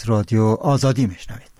رادیو آزادی میشنوید.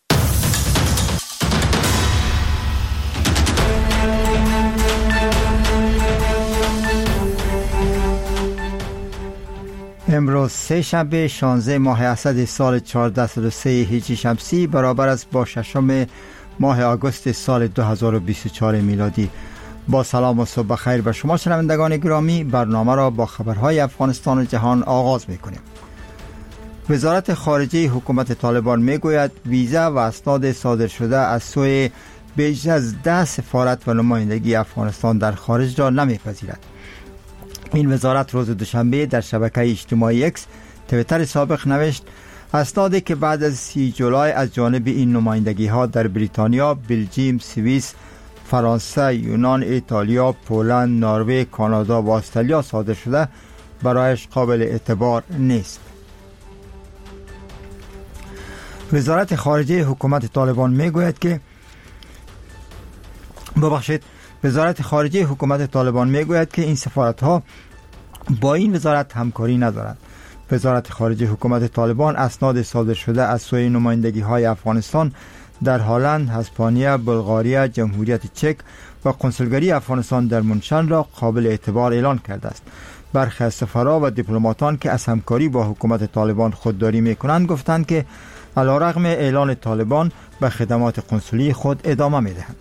امروز سه شنبه 16 ماه اسد سال 1403 هجری شمسی برابر است با 6 ماه آگوست سال 2024 میلادی. با سلام و صبح بخیر به شما شنوندگان گرامی، برنامه را با خبرهای افغانستان و جهان آغاز میکنیم. وزارت خارجه حکومت طالبان میگوید ویزا و اسناد صادر شده از سوی بیش از 10 سفارت و نمایندگی افغانستان در خارج را نمیپذیرد. این وزارت روز دوشنبه در شبکه اجتماعی اکس توییتر سابق نوشت اسنادی که بعد از 30 جولای از جانب این نمایندگی ها در بریتانیا، بلژیم، سوئیس، فرانسه، یونان، ایتالیا، پولند، نروژ، کانادا و استرالیا صادر شده برایش قابل اعتبار نیست. وزارت خارجه حکومت طالبان میگوید که وزارت خارجه حکومت طالبان میگوید که این سفارت ها با این وزارت همکاری ندارند. وزارت خارجه حکومت طالبان اسناد صادر شده از سوی نمایندگی های افغانستان در هلند، اسپانیا، بلغاریا، جمهوریت چک و کنسولگری افغانستان در منشن را قابل اعتبار اعلان کرده است. برخی از سفرا و دیپلماتان که از همکاری با حکومت طالبان خودداری میکنند گفتند که علیرغم اعلان طالبان به خدمات کنسولی خود ادامه میدهند.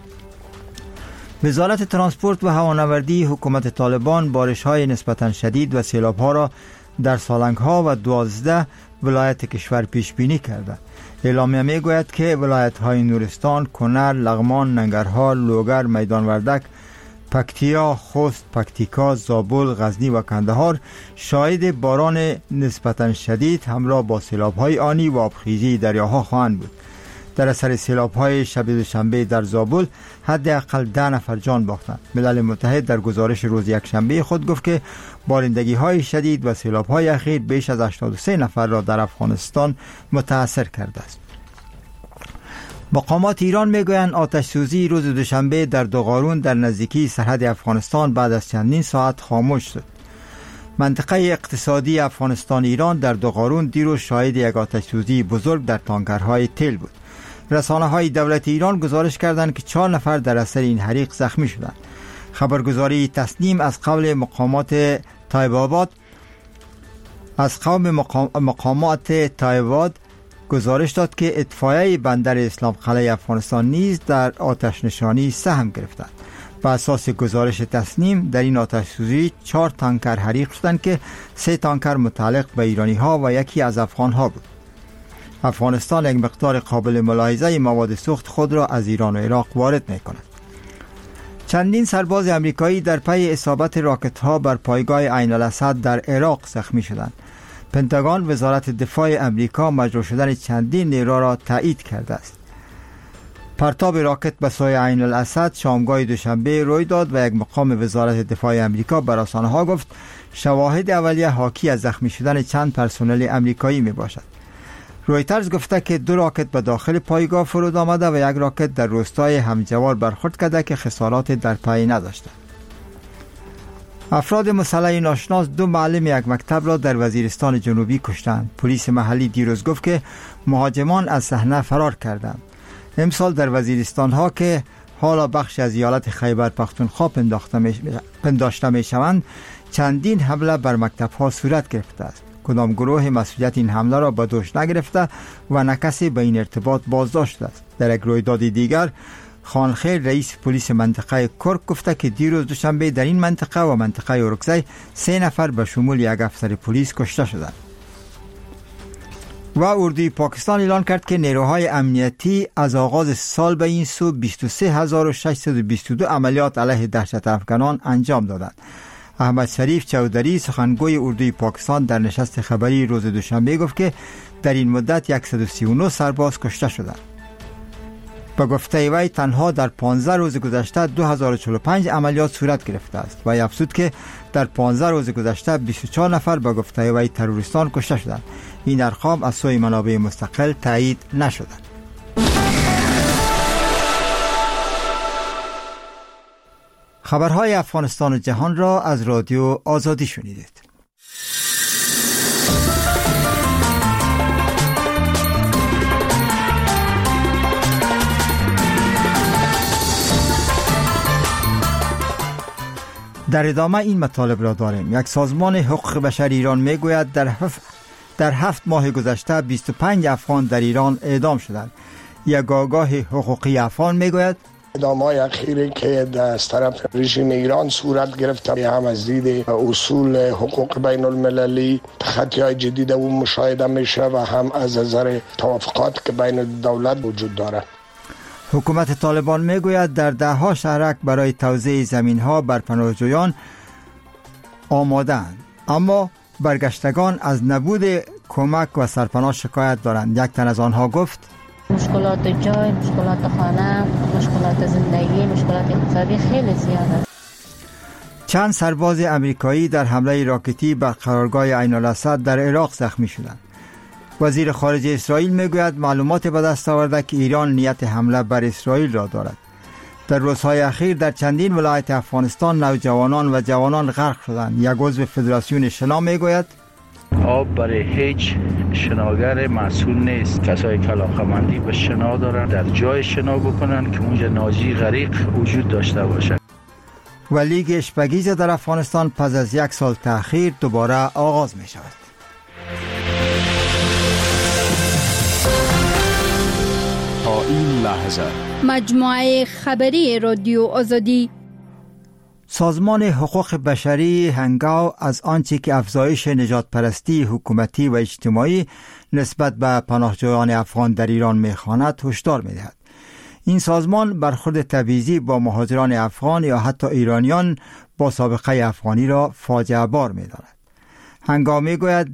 وزارت ترانسپورت و هوانوردی حکومت طالبان بارش‌های نسبتاً شدید و سیلاب‌ها را در سالنگ‌ها و 12 ولایت کشور پیش بینی کرده. اعلامیه میگوید که ولایت‌های نورستان، کنر، لغمان، ننگرهار، لوگر، میدان وردک، پکتیا، خوست، پکتیکا، زابل، غزنی و کندهار شاهد باران نسبتاً شدید همراه با سیلاب‌های آنی و آبخیزی دریاها خواهند بود. در اثر سیلاب‌های شب دوشنبه در زابل حداقل 10 نفر جان باختند. ملل متحد در گزارش روز یکشنبه خود گفت که بارندگی‌های شدید و سیلاب‌های اخیر بیش از 83 نفر را در افغانستان متاثر کرده است. مقامات ایران میگویند آتش سوزی روز دوشنبه در دوغارون در نزدیکی سرحد افغانستان بعد از چندین ساعت خاموش شد. منطقه اقتصادی افغانستان ایران در دوغارون دیروز شاهد یک آتش سوزی بزرگ در تانکرهای تیل بود. رسانه‌های دولت ایران گزارش کردند که 4 نفر در اثر این حریق زخمی شدند. خبرگزاری تسنیم از قول مقامات تایباد گزارش داد که اطفائیه بندر اسلام قلعه افغانستان نیز در آتش نشانی سهم گرفتند. بر اساس گزارش تسنیم در این آتش سوزی 4 تانکر حریق شدند که 3 تانکر متعلق به ایرانی ها و یکی از افغان ها بود. افغانستان یک مقدار قابل ملاحظه مواد سوخت خود را از ایران و عراق وارد می کند. چندین سرباز امریکایی در پی اصابت راکت ها بر پایگاه عین الاسد در عراق زخمی شدند. پنتاگون وزارت دفاع امریکا مجروح شدن چندین نیرو را تایید کرده است. پرتاب راکت به سوی عین الاسد شامگاه دوشنبه روی داد و یک مقام وزارت دفاع امریکا به رسانه‌ها گفت شواهد اولیه حاکی از زخمی شدن چند پرسنل امریکایی می باشد. رویترز گفته که 2 راکت به داخل پایگاه فرود آمده و 1 راکت در روستای همجوار برخورد کرده که خسارات در پی نداشته. افراد مسلح ناشناس 2 معلم یک مکتب را در وزیرستان جنوبی کشتند. پلیس محلی دیروز گفت که مهاجمان از صحنه فرار کردند. امسال در وزیرستان ها که حالا بخش از ایالت خیبر پختونخوا پنداشته می شوند چندین حمله بر مکتب ها صورت گرفته است. کدام گروه مسئولیت این حمله را به دوش نگرفته و نه کسی به این ارتباط بازداشت شده است. در یک رویداد دیگر خانخیر رئیس پلیس منطقه کرک گفته که دیروز دوشنبه در این منطقه و منطقه اورکزی 3 نفر به شمول 1 افسر پلیس کشته شدند. و اردوی پاکستان اعلان کرد که نیروهای امنیتی از آغاز سال به این سو 23622 عملیات علیه دهشت افغانان انجام دادند. احمد شریف چودری سخنگوی اردوی پاکستان در نشست خبری روز دوشنبه گفت که در این مدت 139 سرباز کشته شدند. به گفته وی تنها در 15 روز گذشته 2045 عملیات صورت گرفته است و افزود که در 15 روز گذشته 24 نفر به گفته وی تروریستان کشته شدند. این ارقام از سوی منابع مستقل تایید نشدند. خبرهای افغانستان و جهان را از رادیو آزادی شنیدید. در ادامه این مطالب را داریم. یک سازمان حقوق بشر ایران میگوید در 7 ماه گذشته 25 افغان در ایران اعدام شدند. یک آگاه حقوقی افغان میگوید اعدام‌های اخیری که از طرف رژیم ایران صورت گرفته هم از دید اصول حقوق بین المللی تخطی‌های جدید او مشاهده میشه و هم از نظر توافقات که بین دولت وجود داره. حکومت طالبان میگوید در 10 شهرک برای توزیع زمین‌ها بر پناهجویان آماده‌اند، اما برگشتگان از نبود کمک و سرپناه شکایت دارند. یک تن از آنها گفت مشکلات جای، مشکلات خانه، مشکلات زندگی، مشکلات اقتصادی خیلی زیاده. چند سرباز امریکایی در حمله راکتی بر قرارگاه عین الاسد در عراق زخمی شدند. وزیر خارجه اسرائیل میگوید معلومات به دست آورده که ایران نیت حمله بر اسرائیل را دارد. در روزهای اخیر در چندین ولایت افغانستان نوجوانان و جوانان غرق شدند. یک عضو فدراسیون شنا میگوید آب برای هیچ شناگر مسئول نیست. کسایی که علاقه‌مندی به شنا دارن در جای شنا بکنن که اونجا ناجی غریق وجود داشته باشه. و لیگ اشپگیز در افغانستان پس از 1 سال تأخیر دوباره آغاز می شود. تا این لحظه مجموعه خبری رادیو آزادی. سازمان حقوق بشری هنگاو از آنچه که افزایش نژاد پرستی حکومتی و اجتماعی نسبت به پناهجویان افغان در ایران می‌خواند هشدار می‌دهد. این سازمان برخورد تبعیضی با مهاجران افغان یا حتی ایرانیان با سابقه افغانی را فاجعه بار می‌داند. هنگاو می‌گوید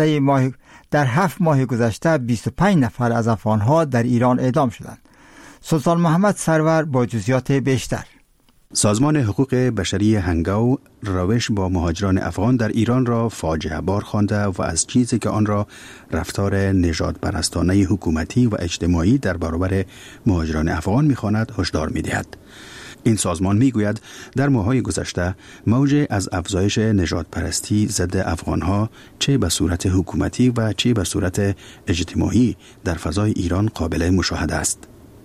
در 7 ماه گذشته 25 نفر از افغان‌ها در ایران اعدام شدند. سلطان محمد سرور با جزئیات بیشتر. سازمان حقوق بشری هنگاو روش با مهاجران افغان در ایران را فاجعه بار خوانده و از چیزی که آن را رفتار نژاد پرستانه حکومتی و اجتماعی در برابر مهاجران افغان می‌خواند هشدار می‌دهد. این سازمان میگوید در ماه‌های گذشته موج از افزایش نژاد پرستی ضد افغان‌ها چه به صورت حکومتی و چه به صورت اجتماعی در فضای ایران قابل مشاهده است.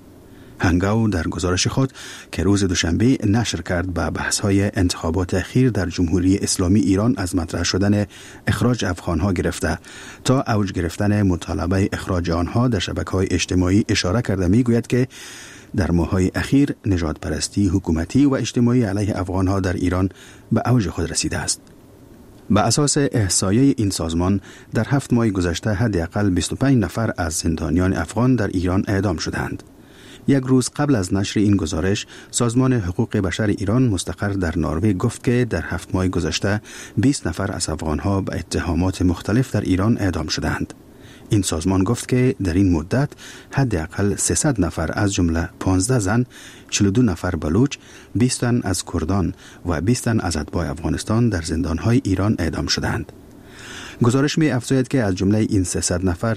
هنگاو در گزارش خود که روز دوشنبه نشر کرد به بحث‌های انتخابات اخیر در جمهوری اسلامی ایران از مطرح شدن اخراج افغان‌ها گرفته تا اوج گرفتن مطالبه اخراج آنها در شبکه‌های اجتماعی اشاره کرده میگوید که در ماه‌های اخیر نژاد پرستی حکومتی و اجتماعی علیه افغان‌ها در ایران به اوج خود رسیده است. به اساس احصایه این سازمان در 7 ماه گذشته حداقل 25 نفر از زندانیان افغان در ایران اعدام شدند. یک روز قبل از نشر این گزارش، سازمان حقوق بشر ایران مستقر در نروژ گفت که در 7 ماه گذشته 20 نفر از افغان‌ها به اتهامات مختلف در ایران اعدام شدند. این سازمان گفت که در این مدت حداقل 300 نفر از جمله 15 زن، 42 نفر بلوچ، 20 تن از کردان و 20 تن از اتباع افغانستان در زندان‌های ایران اعدام شدند. گزارش می افزاید که از جمله این 300 نفر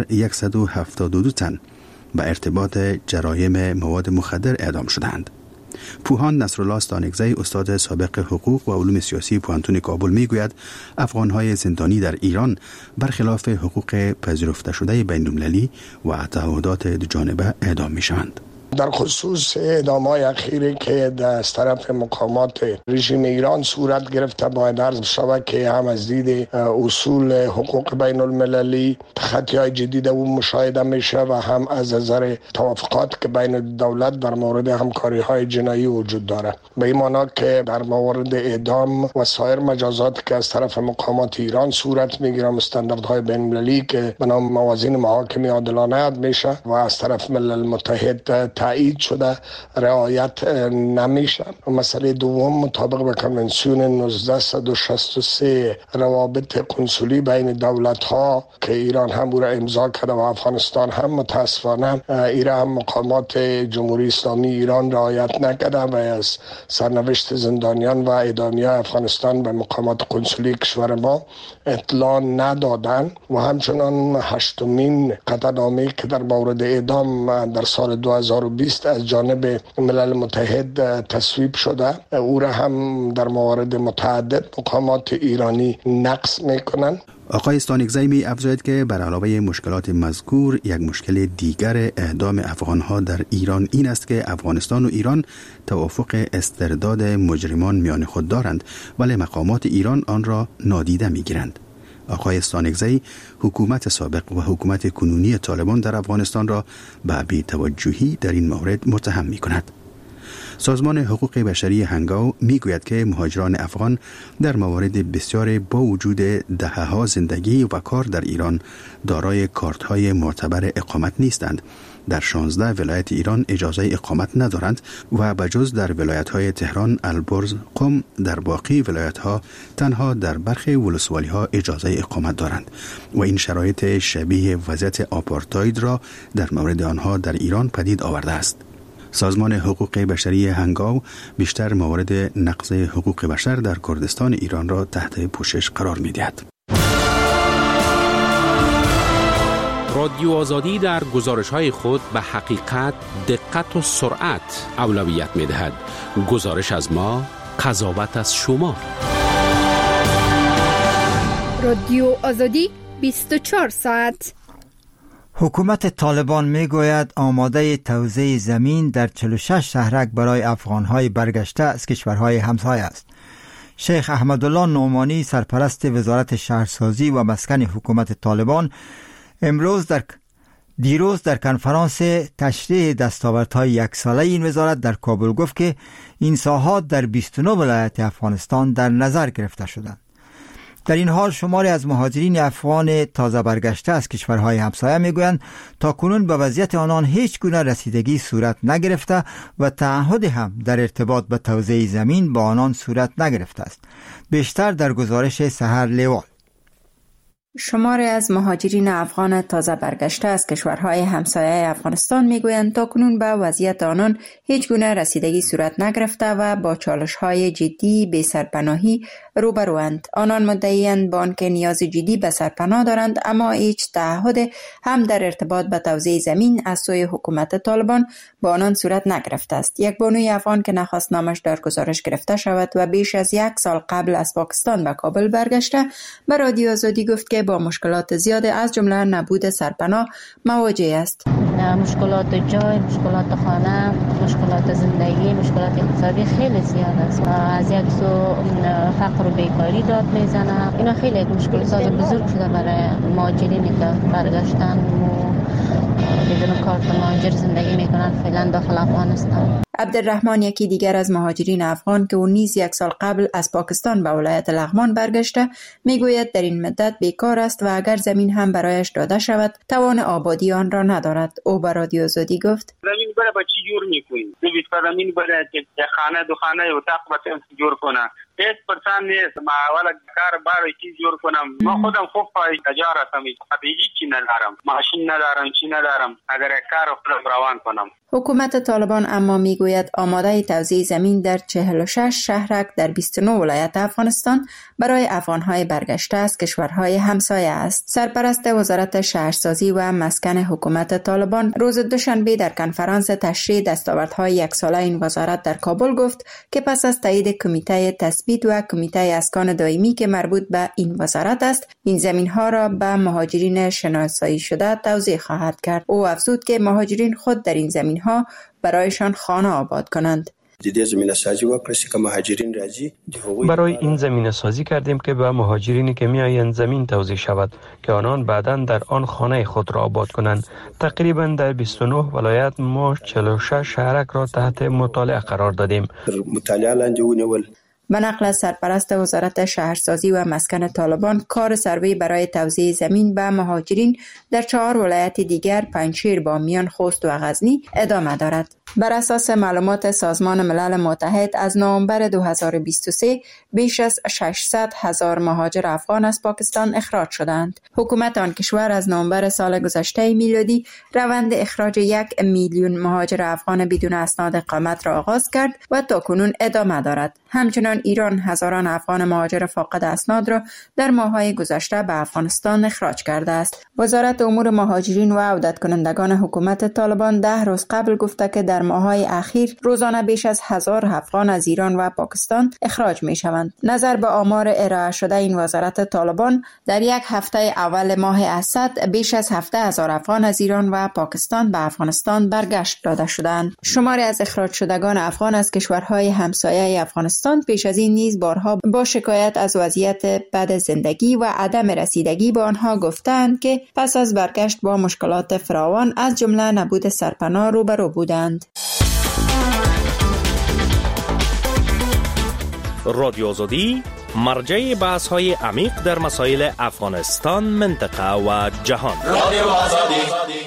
172 تن به ارتباط جرایم مواد مخدر اعدام شدند. پوهان نصرالله استانکزی استاد سابق حقوق و علوم سیاسی پوهنتون کابل میگوید افغان‌های زندانی در ایران برخلاف حقوق پذیرفته شده بین‌المللی و تعهدات دوجانبه اعدام میشوند. در خصوص اعدام‌های اخیری که از طرف مقامات رژیم ایران صورت گرفته باید عرض شود که هم از دید اصول حقوق بین المللی تخطی‌های جدید او مشاهده میشه و هم از نظر توافقات که بین دولت در مورد همکاری‌های جنایی وجود داره. به این معنی که در مورد اعدام و سایر مجازات که از طرف مقامات ایران صورت میگیره استانداردهای بین المللی که به نام موازین محاکمه عادلانه میشه و از طرف ملل متحد تایید شده رعایت نمیشن. مسئله دوم مطابق به کنونسیون 1963 روابط کنسولی بین دولت ها که ایران هم او را امضا کرده و افغانستان هم متاسفانه ایران هم مقامات جمهوری اسلامی ایران رعایت نکرده و از سرنوشت زندانیان و اعدامیان افغانستان به مقامات کنسولی کشور ما اطلاع ندادن و همچنان 8مین قطعنامه‌ای که در مورد اعدام در سال 2020 از جانب ملل متحد تصویب شده او را هم در موارد متعدد مقامات ایرانی نقض میکنن. آقای استانکزی می افزاید که بر علاوه مشکلات مذکور یک مشکل دیگر اعدام افغانها در ایران این است که افغانستان و ایران توافق استرداد مجرمان میان خود دارند ولی مقامات ایران آن را نادیده می گیرند. آقای استانکزی حکومت سابق و حکومت کنونی طالبان در افغانستان را به بی‌توجهی در این مورد متهم می کند. سازمان حقوق بشری هنگاو می گوید که مهاجران افغان در موارد بسیار با وجود دهه‌ها زندگی و کار در ایران دارای کارت‌های معتبر اقامت نیستند. در 16 ولایت ایران اجازه اقامت ندارند و بجز در ولایت‌های تهران، البرز، قم در باقی ولایت‌ها تنها در برخی ولسوالی‌ها اجازه اقامت دارند و این شرایط شبیه وضعیت آپارتاید را در مورد آنها در ایران پدید آورده است. سازمان حقوق بشری هنگاو بیشتر موارد نقض حقوق بشر در کردستان ایران را تحت پوشش قرار می‌دهد. رادیو آزادی در گزارش‌های خود به حقیقت، دقت و سرعت اولویت می‌دهد. گزارش از ما، قضاوت از شما. رادیو آزادی 24 ساعت. حکومت طالبان میگوید آماده توزیع زمین در 46 شهرک برای افغانهای برگشته از کشورهای همسایه است. شیخ احمدالله نعمانی سرپرست وزارت شهرسازی و مسکن حکومت طالبان دیروز در کنفرانس تشریح دستاوردهای یک ساله این وزارت در کابل گفت که این ساحات در 29 ولایت افغانستان در نظر گرفته شدند. در این حال شماری از مهاجرین افغان تازه برگشته از کشورهای همسایه میگویند تا کنون به وضعیت آنان هیچ گونه رسیدگی صورت نگرفته و تعهد هم در ارتباط به توزیع زمین با آنان صورت نگرفته است. بیشتر در گزارش سحر لیوال. شماری از مهاجرین افغان تازه برگشته از کشورهای همسایه افغانستان میگویند تاکنون به وضعیت آنان هیچ گونه رسیدگی صورت نگرفته و با چالش‌های جدی به سرپناهی روبروند. آنان مدعی‌اند با آنکه نیاز جدی به سرپناه دارند اما هیچ تعهد هم در ارتباط به توزیع زمین از سوی حکومت طالبان با آنان صورت نگرفته است. یک بانوی افغان که نخواست نامش در گزارش گرفته شود و بیش از 1 سال قبل از پاکستان به کابل برگشته به رادیو آزادی گفت که با مشکلات زیاد از جمله نبود سرپناه مواجه است. مشکلات جای، مشکلات خانه، مشکلات زندگی، مشکلات اقتصادی خیلی زیاد است. از یک سو فقر و بیکاری داد میزنه. اینا خیلی مشکلات بزرگ شده برای مهاجرینی که برگشتن و بدون کارت مهاجر زندگی میکنن فعلا داخل افغانستان. عبدالرحمن یکی دیگر از مهاجرین افغان که او نیز 1 سال قبل از پاکستان به ولایت لغمان برگشته میگوید در این مدت بیکار است و اگر زمین هم برایش داده شود توان آبادی آن را ندارد. او به رادیو آزادی گفت زمین برای با چی جور میکنین؟ زمین برای خانه دو خانه و اتاق بچه جور کنه 1% نیست. ما اولا کار برای چی جور کنم؟ ما خودم خوب اجار هستم، هیچی ندارم، ماشین ندارم، چی ندارم. اگر کار خودم روان کنم. حکومت طالبان اما میگوید آماده توزیع زمین در 46 شهرک در 29 ولایت افغانستان برای افغانهای برگشته از کشورهای همسایه است. سرپرست وزارت شهرسازی و مسکن حکومت طالبان روز دوشنبه در کنفرانس تشریح دستاوردهای 1 ساله این وزارت در کابل گفت که پس از تایید کمیته تثبیت و کمیته اسکان دائمی که مربوط به این وزارت است، این زمین‌ها را به مهاجرین شناسایی شده توزیع خواهد کرد. او افزود که مهاجرین خود در این زمین‌ها برایشان خانه آباد کنند. برای این زمینه سازی کردیم که به مهاجرینی که میآیند زمین توزیع شود که آنان بعداً در آن خانه خود را آباد کنند. تقریباً در 29 ولایت ما 46 شهرک را تحت مطالعه قرار دادیم. به نقل از سرپرست وزارت شهرسازی و مسکن طالبان، کار سروی برای توزیع زمین به مهاجرین در 4 ولایت دیگر پنجشیر، بامیان، خوست و غزنی ادامه دارد. بر اساس معلومات سازمان ملل متحد از نوامبر 2023 بیش از 600,000 مهاجر افغان از پاکستان اخراج شدند. حکومت آن کشور از نوامبر سال گذشته میلادی روند اخراج 1 میلیون مهاجر افغان بدون اسناد اقامت را آغاز کرد و تاکنون ادامه دارد. همچنان ایران هزاران افغان مهاجر فاقد اسناد را در ماه‌های گذشته به افغانستان اخراج کرده است. وزارت امور مهاجرین و عودت کنندگان حکومت طالبان 10 روز قبل گفته که در ماه‌های اخیر روزانه بیش از 1000 افغان از ایران و پاکستان اخراج می‌شوند. نظر به آمار ارائه شده این وزارت طالبان، در یک هفته اول ماه اسد بیش از 17000 افغان از ایران و پاکستان به افغانستان برگشت داده شدند. شماری از اخراج شدگان افغان از کشورهای همسایه افغانستان پیش از این نیز بارها با شکایت از وضعیت بد زندگی و عدم رسیدگی به آنها گفتند که پس از برگشت با مشکلات فراوان از جمله نبود سرپناه روبرو بودند. رادیو آزادی مرجع بحث‌های عمیق در مسائل افغانستان، منطقه و جهان. رادیو آزادی.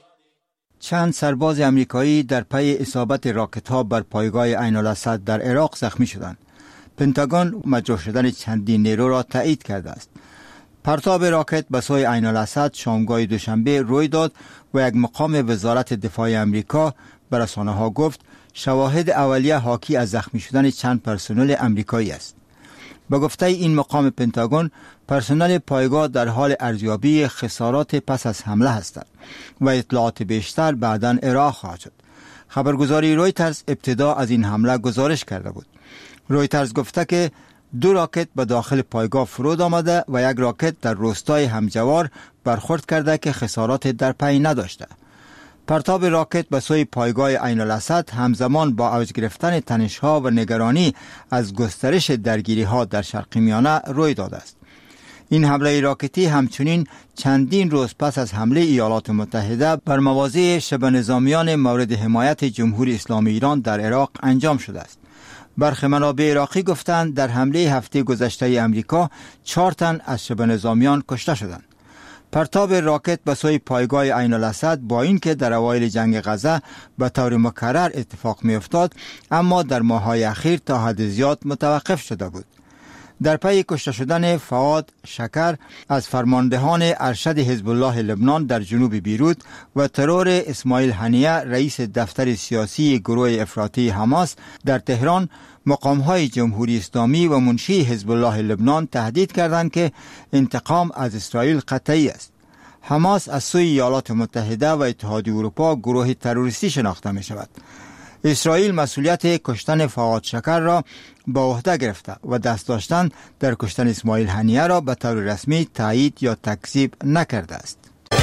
چند سرباز امریکایی در پی اصابت راکت‌ها بر پایگاه عین الاسد در عراق زخمی شدند. پنتاگون مجروح شدن چندین نیرو را تایید کرده است. پرتاب راکت به سوی عین الاسد شامگاه دوشنبه روی داد و یک مقام وزارت دفاع امریکا به رسانه‌ها گفت شواهد اولیه حاکی از زخمی شدن چند پرسنل امریکایی است. به گفته این مقام پنتاگون، پرسنل پایگاه در حال ارزیابی خسارات پس از حمله هستند و اطلاعات بیشتر بعداً ارائه خواهد شد. خبرگزاری رویترز ابتدا از این حمله گزارش کرده بود. رویترز گفته که 2 راکت به داخل پایگاه فرود آمده و یک راکت در روستای همجوار برخورد کرده که خسارات در پی نداشته. پرتاب راکت به سوی پایگاه عین الاسد همزمان با اوج گرفتن تنش‌ها و نگرانی از گسترش درگیری‌ها در شرق میانه روی داده است. این حمله راکتی همچنین چندین روز پس از حمله ایالات متحده بر مواضع شبه نظامیان مورد حمایت جمهوری اسلامی ایران در عراق انجام شده است. برخی منابع عراقی گفتند در حمله هفته گذشته امریکا 4 تن از شبه نظامیان کشته شدند. پرتاب راکت به سوی پایگاه عین الاسد با اینکه در اوایل جنگ غزه به طور مکرر اتفاق می افتاد، اما در ماه‌های اخیر تا حد زیاد متوقف شده بود. در پی کشته شدن فؤاد شکر از فرماندهان ارشد حزب الله لبنان در جنوب بیروت و ترور اسماعیل هنیه رئیس دفتر سیاسی گروه افراطی حماس در تهران، مقام‌های جمهوری اسلامی و منشی حزب الله لبنان تهدید کردند که انتقام از اسرائیل قطعی است. حماس از سوی ایالات متحده و اتحادیه اروپا گروه تروریستی شناخته می شود. اسرائیل مسئولیت کشتن فؤاد شکر را به عهده گرفته و دست داشتن در کشتن اسماعیل هنیه را به طور رسمی تایید یا تکذیب نکرده است.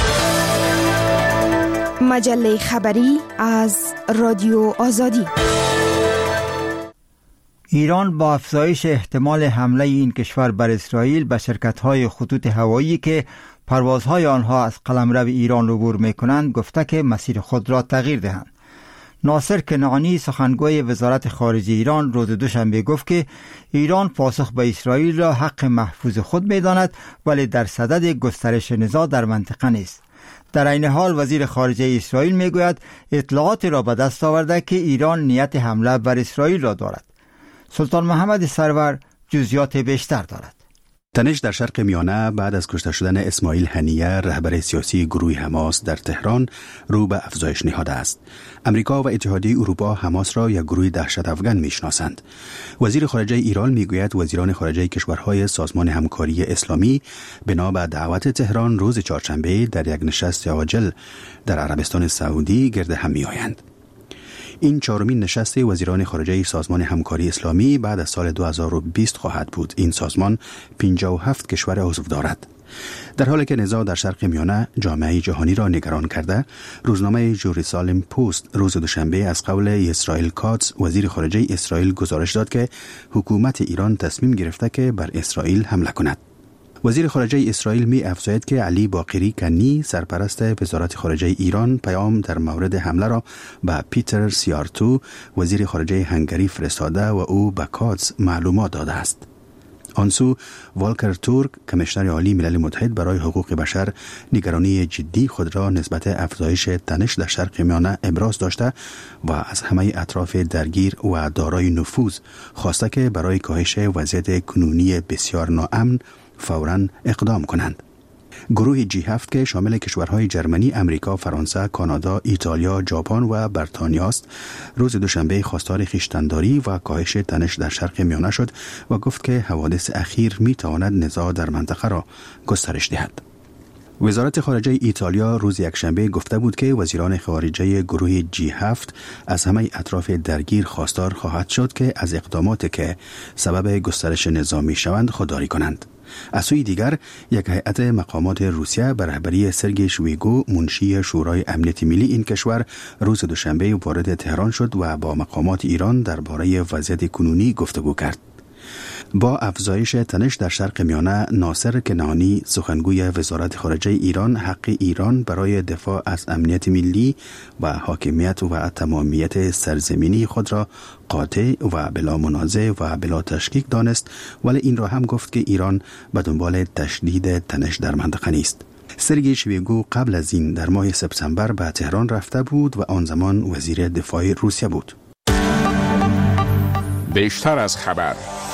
مجله خبری از رادیو آزادی. ایران با افزایش احتمال حمله این کشور بر اسرائیل به شرکت‌های خطوط هوایی که پروازهای آنها از قلمرو ایران عبور می‌کنند گفته که مسیر خود را تغییر دهند. ناصر کنعانی سخنگوی وزارت خارجه ایران روز دوشنبه گفت که ایران پاسخ به اسرائیل را حق محفوظ خود می‌داند ولی در صدد گسترش نزاع در منطقه نیست. در عین حال وزیر خارجه اسرائیل میگوید اطلاعات را به دست آورده که ایران نیت حمله بر اسرائیل را دارد. سلطان محمد سرور جزئیات بیشتر دارد. تنش در شرق میانه بعد از کشته شدن اسماعیل هنیه رهبر سیاسی گروه حماس در تهران رو به افزایش نهاده است. امریکا و اتحادیه اروپا حماس را یک گروه دهشت افکن میشناسند. وزیر خارجه ایران میگوید وزیران خارجه کشورهای سازمان همکاری اسلامی بنا به دعوت تهران روز چهارشنبه در یک نشست عاجل در عربستان سعودی گرد هم میآیند. این 4مین نشست وزیران خارجه سازمان همکاری اسلامی بعد از سال 2020 خواهد بود. این سازمان 57 کشور عضو دارد. در حالی که نزاع در شرق میانه جامعه جهانی را نگران کرده، روزنامه جروسالم پست روز دوشنبه از قول اسرائیل کاتز وزیر خارجه اسرائیل گزارش داد که حکومت ایران تصمیم گرفته که بر اسرائیل حمله کند. وزیر خارجه اسرائیل می افزاید که علی باقری کنی سرپرست وزارت خارجه ایران پیام در مورد حمله را به پیتر سیارتو وزیر خارجه هنگری فرستاده و او به کاتز معلومات داده است. آنسو والکر تورک کمیشنر عالی ملل متحد برای حقوق بشر نگرانی جدی خود را نسبت افزایش تنش در شرق میانه ابراز داشته و از همه اطراف درگیر و دارای نفوذ خواسته که برای کاهش وضعیت کنونی بسیار ناامن فوراً اقدام کنند. گروه G7 که شامل کشورهای جرمنی، امریکا، فرانسه، کانادا، ایتالیا، ژاپن و بریتانیا است، روز دوشنبه خواستار خویشتن‌داری و کاهش تنش در شرق میانه شد و گفت که حوادث اخیر می‌تواند نزاع در منطقه را گسترش دهد. وزارت خارجه ایتالیا روز یکشنبه گفته بود که وزیران خارجه گروه G7 از همه اطراف درگیر خواستار خواهد شد که از اقداماتی که سبب گسترش نزاع می‌شوند خودداری کنند. از سوی دیگر یک هیئت مقامات روسیه به رهبری سرگئی شویگو، منشی شورای امنیت ملی این کشور، روز دوشنبه وارد تهران شد و با مقامات ایران درباره وضعیت کنونی گفتگو کرد. با افزایش تنش در شرق میانه، ناصر کنعانی سخنگوی وزارت خارجه ایران حق ایران برای دفاع از امنیت ملی و حاکمیت و تمامیت سرزمینی خود را قاطع و بلا منازع و بلا تشکیک دانست، ولی این را هم گفت که ایران به دنبال تشدید تنش در منطقه نیست. سرگئی شویگو قبل از این در ماه سپتامبر به تهران رفته بود و آن زمان وزیر دفاع روسیه بود. بیشتر از خبر.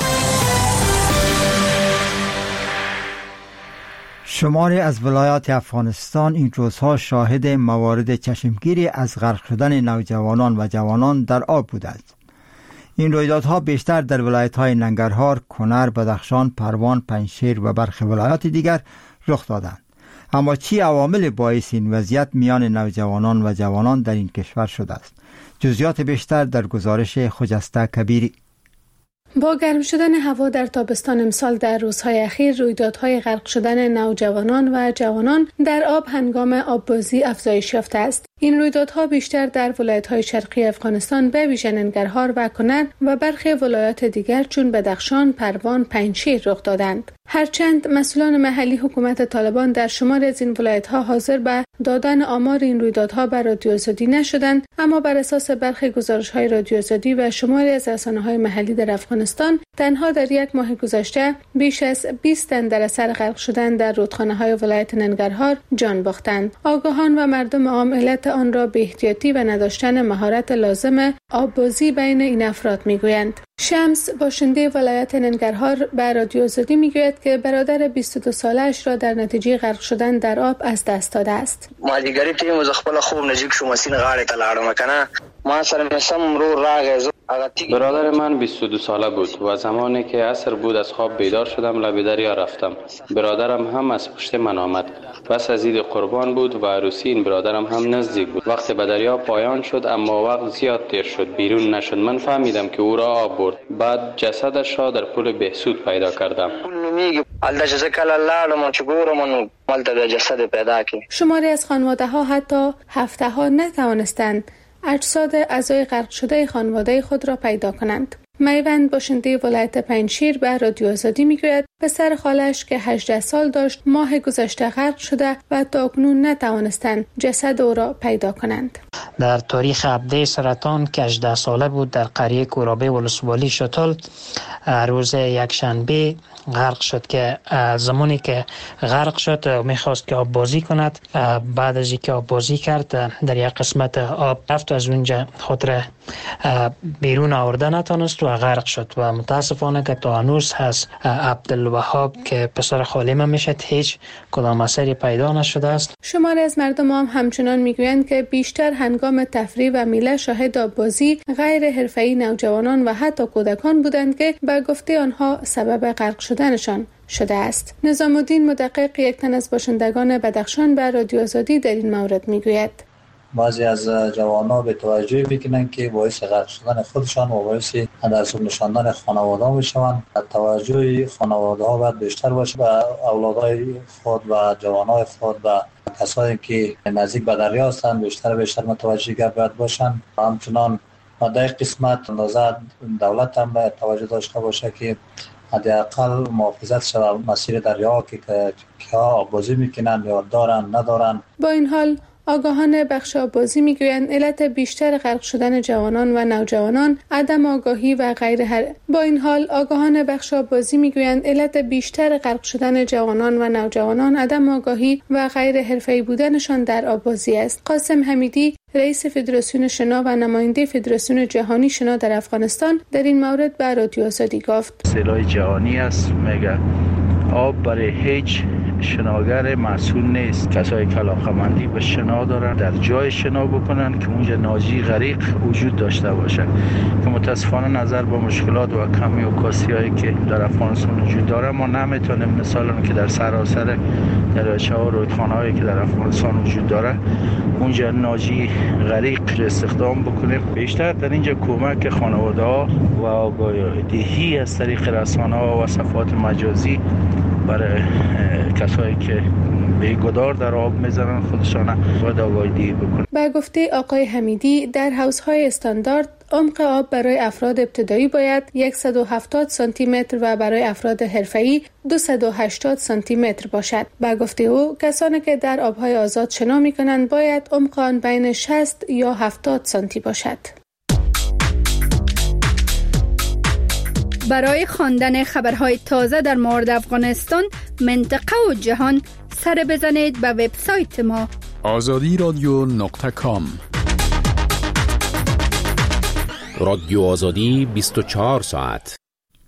شماری از ولایات افغانستان این روزها شاهد موارد چشمگیری از غرق شدن نوجوانان و جوانان در آب بوده است. این رویدادها بیشتر در ولایت‌های ننگرهار، کنر، بدخشان، پروان، پنجشیر و برخی ولایات دیگر رخ دادند. اما چی عوامل باعث این وضعیت میان نوجوانان و جوانان در این کشور شده است؟ جزئیات بیشتر در گزارش خجسته کبیری. با گرم شدن هوا در تابستان امسال در روزهای اخیر رویدادهای غرق شدن نوجوانان و جوانان در آب هنگام آببازی افزایش یافته است. این رویدادها بیشتر در ولایت‌های شرقی افغانستان به ویژه ننگرهار و کنر و برخی ولایات دیگر چون بدخشان، پروان، پنجشیر رخ دادند. هرچند مسئولان محلی حکومت طالبان در شمار از این ولایت‌ها حاضر به دادن آمار این رویدادها بر رادیو آزادی نشدند، اما بر اساس برخی گزارش‌های رادیو آزادی و شماری از رسانه‌های محلی در افغانستان، تنها در یک ماه گذشته بیش از 20 تن در اثر غرق شدن در رودخانه‌های ولایت ننگرهار جان باختند. آگاهان و مردم عام علت آن را به احتیاطی و نداشتن مهارت لازم آببازی بین این افراد میگویند. شمس باشنده ولایت ننگرهار به رادیو آزادی میگوید که برادر 22 سالش را در نتیجه غرق شدن در آب از دست داده است. ما دیگری تیم ز خپل خوب نزدیک شو مسین غاړه ته لاړم کنه ما سره مسم رو راغ. برادر من 22 ساله بود و زمانی که عصر بود از خواب بیدار شدم لب دریا رفتم. برادرم هم از پشت من آمد. بس از عید قربان بود و عروسی این برادرم هم نزدیک بود. وقتی به دریا پایان شد اما وقت زیاد دیر شد بیرون نشد. من فهمیدم که او را آب برد. بعد جسدش را در پل بهسود پیدا کردم. شماری از خانواده‌ها حتی هفته‌ها نتوانستند اجساد اعضای غرق شده خانواده خود را پیدا کنند. میوند باشنده ولایت پنجشیر به رادیو آزادی میگوید پسر خالش که 18 سال داشت ماه گذشته غرق شده و تاکنون نتوانستند جسد او را پیدا کنند. در تاریخ عبده سرطان که 18 ساله بود در قریه کورابه ولسوالی شتل روز یکشنبه غرق شد که زمانی که غرق شد میخواست که آب بازی کند. بعد از اینکه آب بازی کرد در یک قسمت آب رفت از اونجا خود را بیرون آورده نتونست و غرق شد و متاسفانه که تا هنوز هست عبدالوهاب که پسر خالم میشد هیچ کدام اثری پیدا نشده است. شماری از مردم هم همچنان میگویند که بیشتر هنگام تفریح و میله شاهد آببازی غیر حرفه‌ای نوجوانان و حتی کودکان بودند که به گفته آنها سبب غرق شدنشان شده است. نظام الدین مدقق یک تن از باشندگان بدخشان به رادیو آزادی در این مورد میگوید بعضی از جوانان به توجه میکنن که باعث غرق شدن خودشان و باعث در نشاندن خانواده میشوند. توجه خانواده ها باید بیشتر باشه به اولادای خود و جوانای خود و کسایی که نزدیک به دریا هستند بیشتر متوجه باید باشند. همچنان در قسمت اندازه دولت هم باید توجه داشته باشه که حداقل محافظت شود مسیر دریا که آببازی میکنن یا دارن ندارن. با این حال آگاهان بخش آببازی میگویند علت بیشتر غرق شدن جوانان و نوجوانان عدم آگاهی و غیر حرفه‌ای بودنشان در آببازی است. قاسم حمیدی رئیس فدراسیون شنا و نماینده فدراسیون جهانی شنا در افغانستان در این مورد به رادیو آزادی گفت اصطلاح جهانی است، میگه آب برای هیچ شناگر مسئول نیست. کسای که علاقه‌مندی به شنا دارن در جای شنا بکنن که اونجا ناجی غریق وجود داشته باشه که متاسفانه نظر با مشکلات و کمی و کاسی‌هایی که در افغانستان وجود داره ما نمیتونیم مثلا که در سراسر دریاچه و رودخانه‌هایی که در افغانستان وجود داره اونجا ناجی غریق استخدام بکنیم. بیشتر در اینجا کمک خانواده‌ها و آگاهی از طریق رسانه‌ها و صفحات مجازی برای کسایی که بیگدار در آب میزنن خودشان باید آگاهی بکنن. به گفته آقای حمیدی در حوض‌های استاندارد عمق آب برای افراد ابتدایی باید 170 سانتی متر و برای افراد حرفه‌ای 280 سانتی متر باشد. به گفته او کسانی که در آب‌های آزاد شنا می‌کنند باید عمق آن بین 60 یا 70 سانتی باشد. برای خواندن خبرهای تازه در مورد افغانستان، منطقه و جهان سر بزنید به وبسایت ما azadiradyo.com. رادیو آزادی 24 ساعت.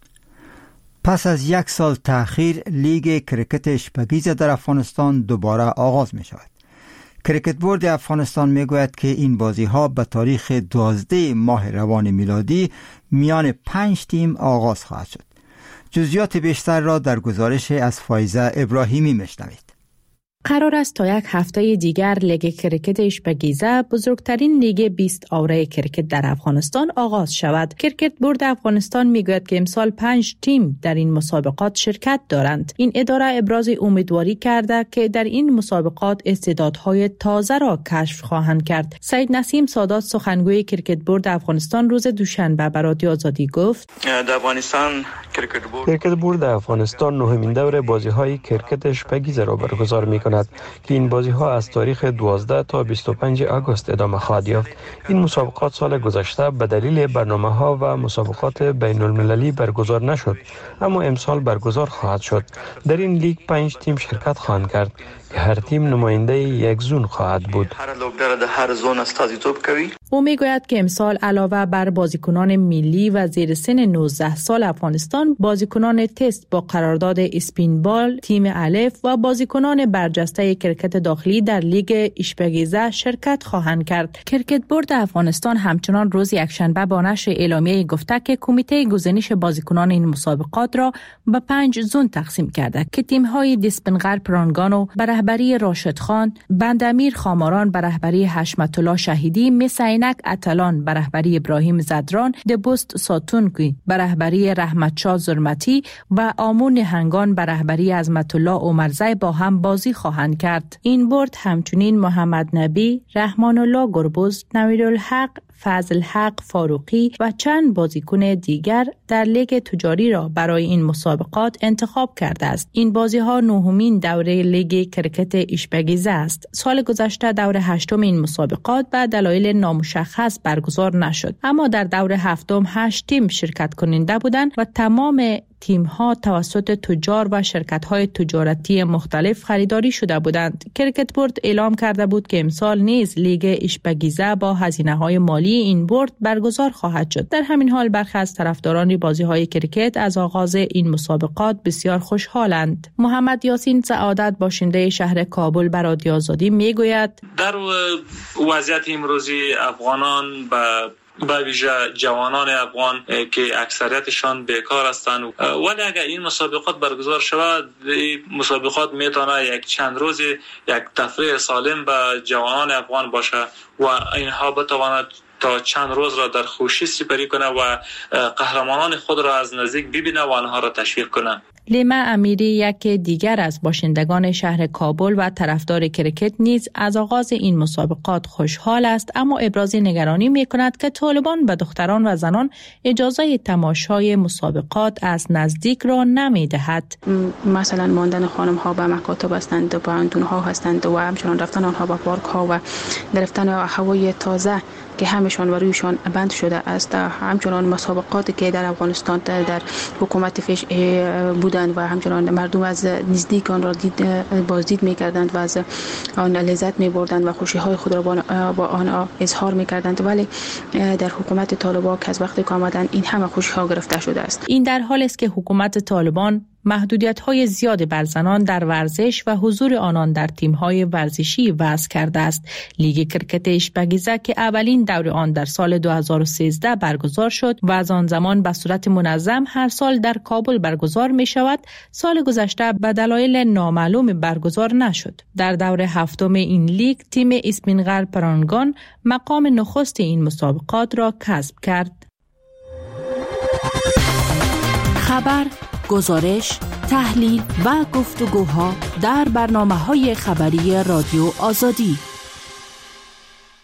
پس از 1 سال تأخیر لیگ کرکت اشپگیز در افغانستان دوباره آغاز می شود. کرکت بورد افغانستان می گوید که این بازی ها به تاریخ 12 ماه روان میلادی میان 5 تیم آغاز خواهد شد. جزئیات بیشتر را در گزارش از فایزه ابراهیمی میشنوید. قرار است تا یک هفته دیگر لیگ کرکت اشپگیزه، بزرگترین لیگ 20 آوره کرکت در افغانستان آغاز شود. کرکت بورد افغانستان میگوید که امسال 5 تیم در این مسابقات شرکت دارند. این اداره ابراز امیدواری کرده که در این مسابقات استعدادهای تازه را کشف خواهند کرد. سید نسیم سادات سخنگوی کرکت بورد افغانستان روز دوشنبه به رادیو آزادی گفت: در افغانستان کرکت بورد افغانستان نهمین دور بازی‌های کرکت اشپگیزه را برگزار می‌کند که این بازی‌ها از تاریخ 12 تا 25 آگوست ادامه خواهد یافت. این مسابقات سال گذشته به دلیل برنامه‌ها و مسابقات بین‌المللی برگزار نشد، اما امسال برگزار خواهد شد. در این لیگ 5 تیم شرکت خواهند کرد که هر تیم نماینده یک زون خواهد بود. هر زون استازیتوب کوي. او میگوید که امسال علاوه بر بازیکنان ملی و زیر سن 19 سال افغانستان، بازیکنان تست با قرارداد اسپینبال، تیم الف و بازیکنان برجسته کرکت داخلی در لیگ اشپگیزه شرکت خواهند کرد. کرکت بورد افغانستان همچنان روز یکشنبه با نشر اعلامیه گفته که کمیته گزینش بازیکنان این مسابقات را به 5 زون تقسیم کرده که تیم‌های دیسپنغر پرانگانو به رهبری راشد خان، بندامیر خاماران به رهبری حشمت الله شهیدی، مسینک اتلان به رهبری ابراهیم زدران، دبست ساتونگی به رهبری رحمتشاه زرمتی و آمون هنگان به رهبری عظمت الله عمرزی با هم بازی خواهند کرد. این بورد همچنین محمد نبی، رحمان الله گربز، نویرالحق، فضل حق فاروقی و چند بازیکن دیگر در لیگ تجاری را برای این مسابقات انتخاب کرده است. این بازی‌ها نهمین دوره لیگ کرکت اشپگیزه است. سال گذشته دور 8 این مسابقات به دلایل نامشخص برگزار نشد، اما در دور 7 8 تیم شرکت کننده بودند و تمام تیم‌ها توسط تجار و شرکت‌های تجارتی مختلف خریداری شده بودند. کرکت بورد اعلام کرده بود که امسال نیز لیگ اشپگیزه با هزینه‌های مالی این بورد برگزار خواهد شد. در همین حال برخی از طرفداران بازی‌های کرکت از آغاز این مسابقات بسیار خوشحالند. محمد یاسین سعادت باشنده شهر کابل به رادیو آزادی میگوید: در وضعیت امروزی افغانان به ویژه جوانان افغان که اکثریتشان بیکار هستند، ولی اگر این مسابقات برگزار شود، این مسابقات میتونه یک چند روز یک تفریح سالم به جوانان افغان باشه و اینها بتواند تا چند روز را در خوشی سپری کنه و قهرمانان خود را از نزدیک ببینه و آنها را تشویق کنه. لیما امیری، یک دیگر از باشندگان شهر کابل و طرفدار کرکت، نیز از آغاز این مسابقات خوشحال است، اما ابراز نگرانی می‌کند که طالبان به دختران و زنان اجازه تماشای مسابقات از نزدیک را نمی‌دهد. مثلا ماندن خانم‌ها به مکاتب هستند و پانتون‌ها هستند و همچنان رفتن آنها به پارک‌ها و گرفتن هوای تازه که همشان و رویشان بند شده است. همچنان مسابقاتی که در افغانستان در حکومت فیش بودند و همچنان مردم از نزدیک آن را بازدید می‌کردند و از آن لذت می‌بردند و خوشی‌های خود را با آن اظهار می‌کردند، ولی در حکومت طالبان که از وقتی که آمدند این همه خوشی‌ها گرفته شده است. این در حالی است که حکومت طالبان محدودیت‌های زیاد بر زنان در ورزش و حضور آنان در تیم‌های ورزشی وضع کرده است. لیگ کرکت اشپگیزه که اولین دور آن در سال 2013 برگزار شد و از آن زمان به صورت منظم هر سال در کابل برگزار می‌شود، سال گذشته به دلایل نامعلوم برگزار نشد. در دور هفتم این لیگ تیم اسپینغر پرانگان مقام نخست این مسابقات را کسب کرد. خبر، گزارش، تحلیل و گفتگوها در برنامه‌های خبری رادیو آزادی.